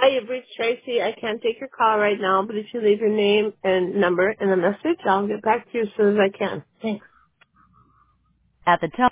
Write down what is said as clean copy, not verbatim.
Hi, you've reached Tracy. I can't take your call right now, but if you leave your name and number and a message, I'll get back to you as soon as I can. Thanks. At the tone.